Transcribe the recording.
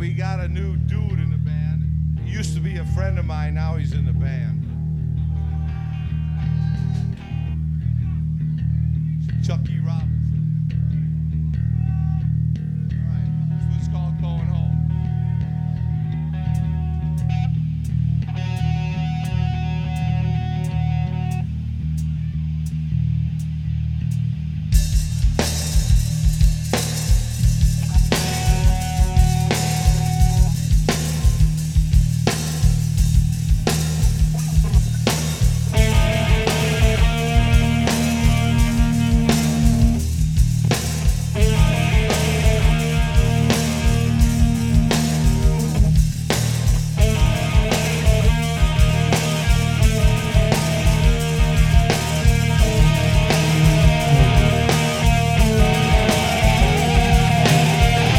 we got a new dude in the band. He used to be a friend of mine, now he's in the band. Chucky Robinson.